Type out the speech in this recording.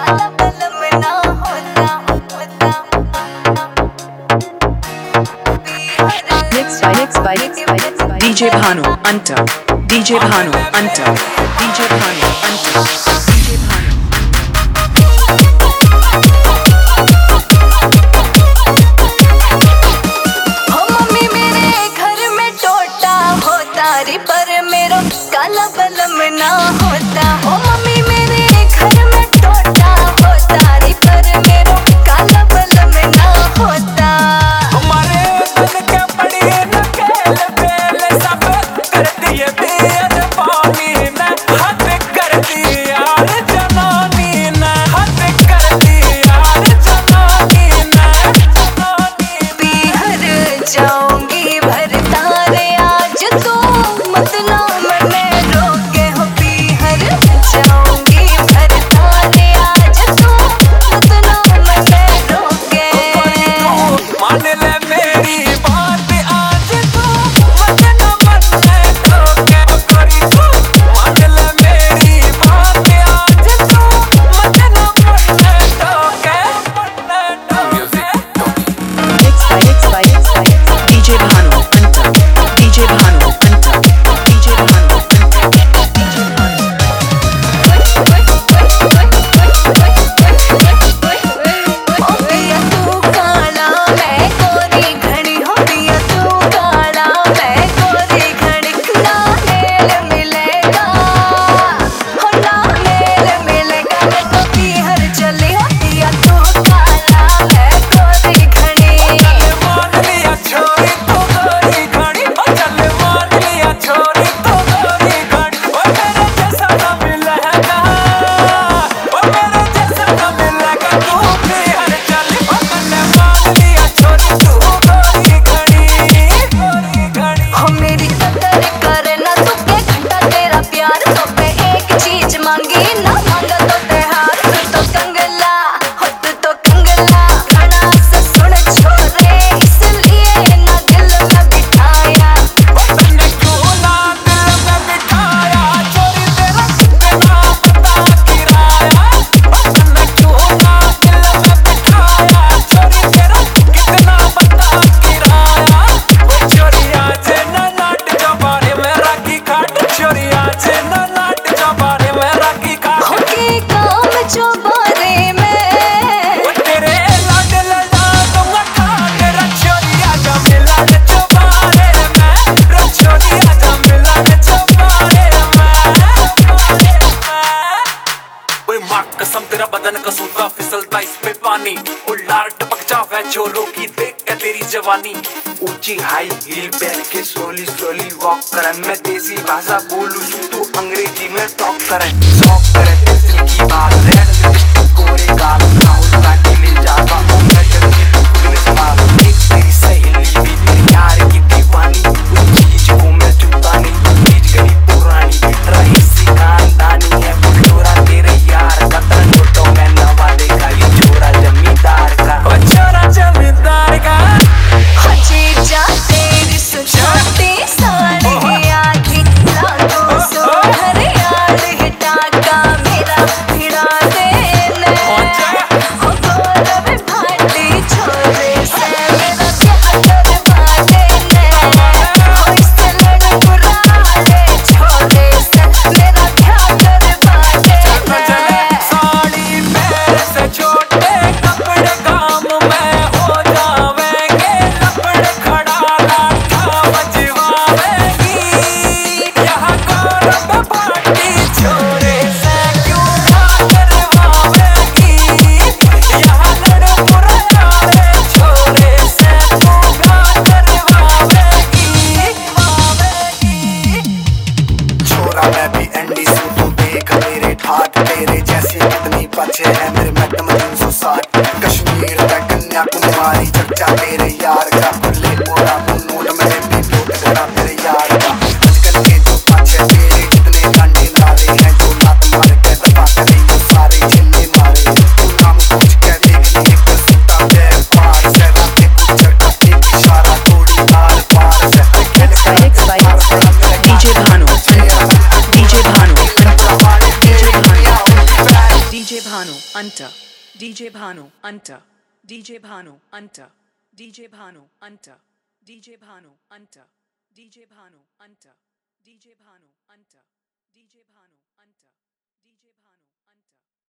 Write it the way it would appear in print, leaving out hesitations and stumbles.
DJ Bhanu Anta, DJ Bhanu Anta, DJ Bhanu Anta, DJ Bhanu. हो mummy मेरे घर में टोटा होता रे पर मेरो काला बलम ना होता। हो मम्मी मेरे घर में टोटा होता रे पर मेरो काला बलम ना होता। हमारे मन के पड़ी न खेल बेल सब कर दिए बेद पानी न हद कर दिया जनानी न हद कर दिया जनानी न बिहर जाऊंगी भरतारे आज तो मत ना मने रोके हो। बिहर जाऊंगी भरतारे आज तो मत ना मने रोके। मान ले मेरी बात आज तू मत न मने रोके करी तू मान ले मेरी बात आज तू मत न मने रोके DJ Bhanu Anta, DJ Bhanu Anta, DJ Bhanu Anta, DJ Bhanu. ओ पिया तू काला मैं गोरी घड़ी हो। पिया तू काला मैं गोरी घड़ी ना मेल मिलेगा हो ना मेल मिलेगा। मैं तो बिहर चली हो। पिया तू काला मैं गोरी घड़ी। मान लिया छोरी तो गोरी घड़ी चल मान लिया छोरी तो गोरी घड़ी ओ मेरे जैसा न मिलेगा ओ मेरे जैसा न मिलेगा तू भी हर चली ओ मैंने मान लिया छोरी तू गोरी घड़ी हो मेरी कदर करना तू के घंटा तेरा प्यार तो पे एक चीज मांगी ना मांगा तो तेहार। तू तो कंगला हो तू तो कंगला घना से सुन छोरे इसलिए ना दिल में बिठाया। तूने क्यों ना दिल में बिठाया छोरी तेरा कितना पता किराया तूने क्यों ना दिल में बिठाया छोरी तेरा कितना पता किराया छोरी आज ना नाट चौबारे में राखी खाट छोरी आज ना नाट चौबारे में राखी खाट हो के काम जो बारे में वो तेरे लाड लड़ा दूंगा खाट रछोरी आजा मिला ने चौबारे में रछोरी आजा मिला ने चौबारे में ओए माँ कसम तेरा बदन कसूता फिसलता इस पे पानी उल्लार टपक जावे छोरों की देख के तेरी जवानी ऊंची हाई हील पहन के स्लोली स्लोली वॉक करे मैं देसी भाषा बोलूं तू अंग्रेजी में टॉक करे शौक करे दिल की बात रेड लिपस्टिक गोरे गाल राहुल गांधी ले जाता हूँ मैं तेरे खुद में सवाल एक तेरी सहेली भी तेरी यार की दीवानी उस चीज को मैं चुपता नहीं चीज गई पुरानी रईसी खानदानी है बुल्डोरा तेरे यार का तंजोटो मैं नवा देखा ये छोरा जमींदार का ओ छोरा जमींदार का हो जीजा तेरी सुछोटी साड़ी आधी लाखों सो हरियाल हिटाका मेरा भिड़ा देने हो गौरव भाटी छोरे से मेरा प्यार बाटे ने हो इससे लड़ बुराले छोरे से मेरा प्यार बाटे ने। साड़ी पैर से छोटे कपड़े काम में हो जावेंगे लपड़ खड़ा लाठा बजवावेगी यहाँ गौरव भाटी छोरे से क्यों ना करवावेगी यहाँ लड़ बुराले छोरे से क्यों ना करवावेगी छोरा मैं भी एंडी से तू देख मेरे ठाट तेरे जैसे कितनी बचे हैं मेरे मैडम 360 कश्मीर तक कन्याकुमारी चर्चा तेरे यार का खुले पूरा नोट में भी लूट करा तेरे यार का आजकल के जो बच्चे तेरे कितने डंडे लारे हैं जो लात मार के दबा करे वो सारे झेले मारे तू नाम पूछ के देख ले एक सीता पैर पार से राते कुछ चढ़ता एक इशारा थोड़ी आर पार से DJ Bhanu Anta, DJ Bhanu Anta, DJ Bhanu Anta, DJ DJ Bhanu Anta. DJ Bhanu Anta. DJ Bhanu Anta. DJ Bhanu Anta. DJ Bhanu Anta. DJ Bhanu Anta. DJ Bhanu Anta. DJ Bhanu Anta. DJ Bhanu Anta.